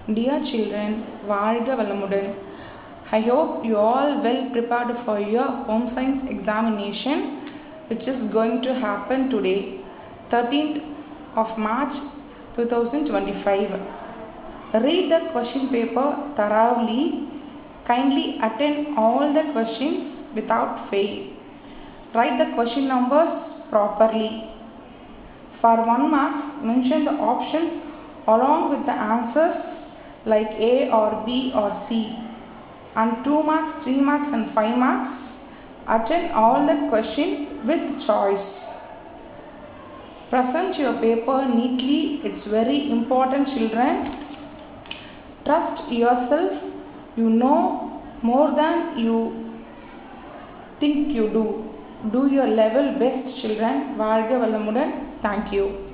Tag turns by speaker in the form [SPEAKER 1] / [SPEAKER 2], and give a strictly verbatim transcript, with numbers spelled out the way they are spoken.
[SPEAKER 1] Dear children, வாழ்க வளமுடன். I hope you all well prepared for your home science examination, which is going to happen today, thirteenth of March twenty twenty-five. Read the question paper thoroughly. Kindly attend all the questions without fail. Write the question numbers properly. For one marks, mention the options along with the answers like A or B or C. And two marks, three marks and five marks, attend all the question with choice. Present your paper neatly. It's very important, children. Trust yourself. You know more than you think you do. Do your level best, children. வாழ்க வளமுடன். Thank you.